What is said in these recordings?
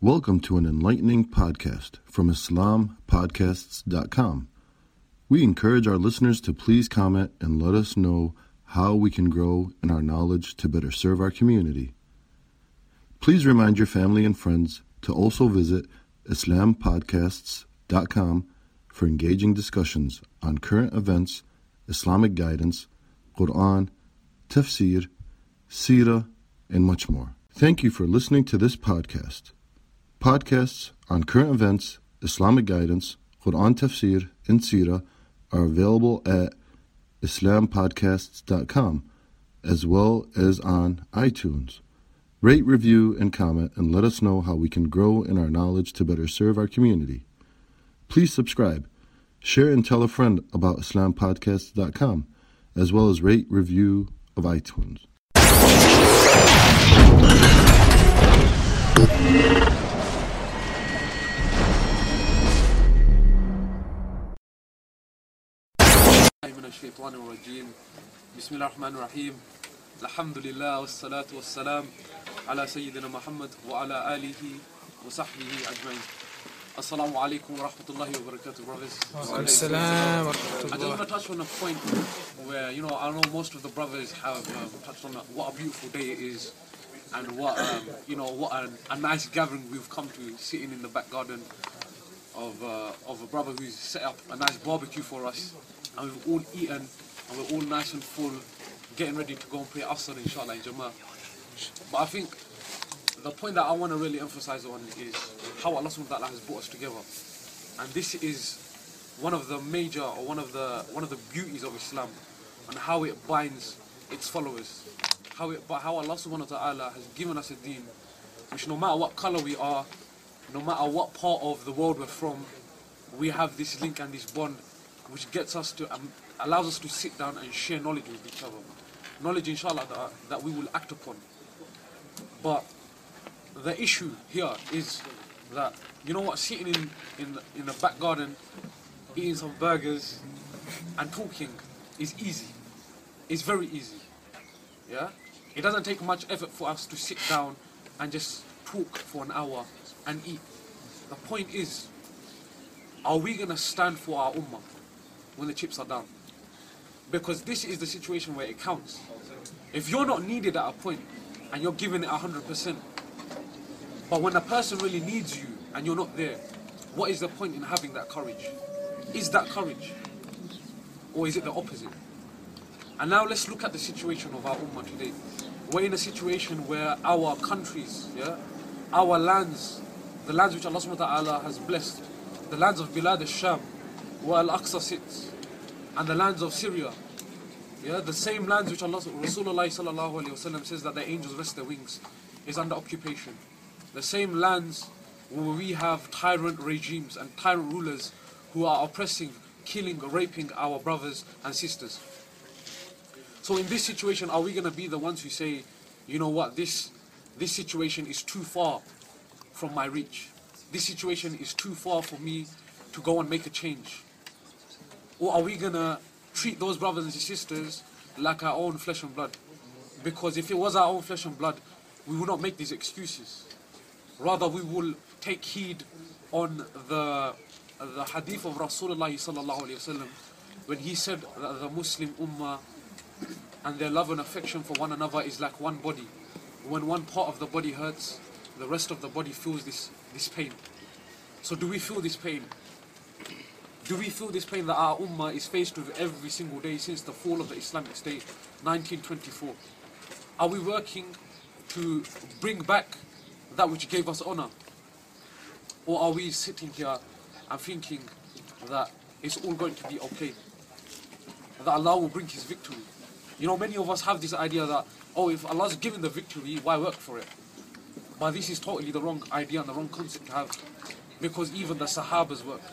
Welcome to an enlightening podcast from IslamPodcasts.com. We encourage our listeners to please comment and let us know how we can grow in our knowledge to better serve our community. Please remind your family and friends to also visit IslamPodcasts.com for engaging discussions on current events, Islamic guidance, Quran, tafsir, seerah, and much more. Thank you for listening to this podcast. Podcasts on current events, Islamic guidance, Quran tafsir, and seerah are available at IslamPodcasts.com as well as on iTunes. Rate, review, and comment and let us know how we can grow in our knowledge to better serve our community. Please subscribe, share, and tell a friend about IslamPodcasts.com as well as rate, review of iTunes. من الشيطان الرجيم بسم الله الرحمن الرحيم الحمد لله والصلاة والسلام على سيدنا محمد وعلى آله وصحبه أجمعين. Assalamu alaikum wa rahmatullahi wa barakatuh, brothers. I just want to touch on a point where, I know most of the brothers have touched on what a beautiful day it is and what a nice gathering we've come to, sitting in the back garden of a brother who's set up a nice barbecue for us, and we've all eaten and we're all nice and full, getting ready to go and pray Asr inshallah in Jama'ah. But I think the point that I want to really emphasize on is how Allah subhanahu wa ta'ala has brought us together. And this is one of the major, or one of the beauties of Islam, and how it binds its followers. How Allah subhanahu wa ta'ala has given us a deen which, no matter what color we are, no matter what part of the world we're from, we have this link and this bond which gets us to, allows us to sit down and share knowledge with each other. Knowledge, inshallah, that we will act upon. But the issue here is that, sitting in the back garden, eating some burgers and talking is easy. It's very easy. Yeah? It doesn't take much effort for us to sit down and just talk for an hour and eat. The point is, are we going to stand for our ummah when the chips are down? Because this is the situation where it counts. If you're not needed at a point and you're giving it 100%, but when a person really needs you and you're not there, what is the point in having that courage? Is that courage? Or is it the opposite? And now let's look at the situation of our ummah today. We're in a situation where our countries, our lands, the lands which Allah subhanahu wa ta'ala has blessed, the lands of Bilad al-Sham, where Al-Aqsa sits, and the lands of Syria, the same lands which Rasulullah sallallahu alayhi wa sallam says that the angels rest their wings, is under occupation. The same lands where we have tyrant regimes and tyrant rulers who are oppressing, killing, raping our brothers and sisters. So in this situation, are we going to be the ones who say, this situation is too far from my reach. This situation is too far for me to go and make a change? Or are we going to treat those brothers and sisters like our own flesh and blood? Because if it was our own flesh and blood, we would not make these excuses. Rather, we will take heed on the hadith of Rasulullah sallallahu alayhi wa sallam, when he said that the Muslim ummah and their love and affection for one another is like one body. When one part of the body hurts, the rest of the body feels this pain. So do we feel this pain? Do we feel this pain that our ummah is faced with every single day since the fall of the Islamic State, 1924? Are we working to bring back that which gave us honor? Or are we sitting here and thinking that it's all going to be okay? That Allah will bring His victory? Many of us have this idea that, if Allah's given the victory, why work for it? But this is totally the wrong idea and the wrong concept to have. Because even the Sahabas worked.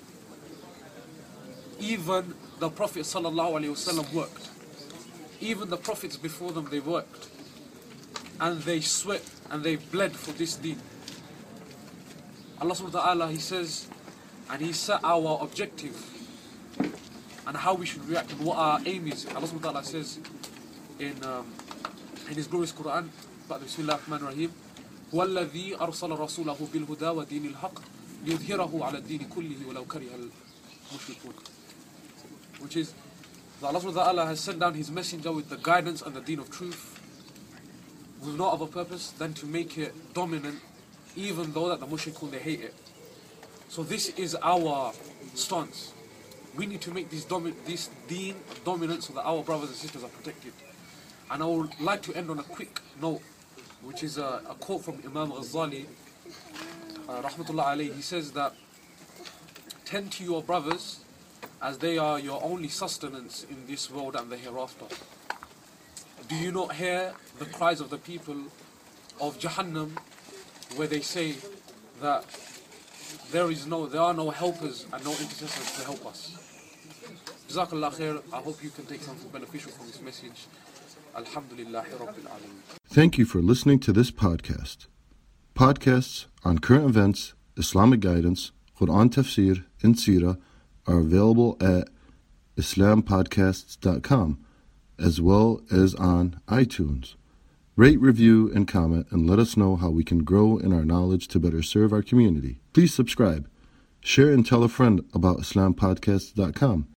Even the Prophet ﷺ worked. Even the Prophets before them, they worked. And they sweat and they bled for this deen. Allah subhanahu wa ta'ala, He says, and He set our objective and how we should react and what our aim is. Allah subhanahu wa ta'ala says in His glorious Quran, Bismillah ar-Rahman ar-Rahim, هو الذي أرسل رسوله بالهدى ودين الحق ليظهره على الدين كله ولو كره المشركون. Which is that Allah subhanahu wa ta'ala has sent down His messenger with the guidance and the deen of truth with no other purpose than to make it dominant, even though that the mushrikun, they hate it. So this is our stance. We need to make this deen dominant so that our brothers and sisters are protected. And I would like to end on a quick note, which is a quote from Imam Ghazali, rahmatullah alayhi. He says that, tend to your brothers as they are your only sustenance in this world and the hereafter. Do you not hear the cries of the people of Jahannam, where they say that there are no helpers and no intercessors to help us? Jazakallah khair. I hope you can take something beneficial from this message. Alhamdulillahi Rabbil Alameen. Thank you for listening to this podcast. Podcasts on current events, Islamic guidance, Quran tafsir, and seerah are available at islampodcasts.com as well as on iTunes. Rate, review, and comment, and let us know how we can grow in our knowledge to better serve our community. Please subscribe, share, and tell a friend about islampodcasts.com.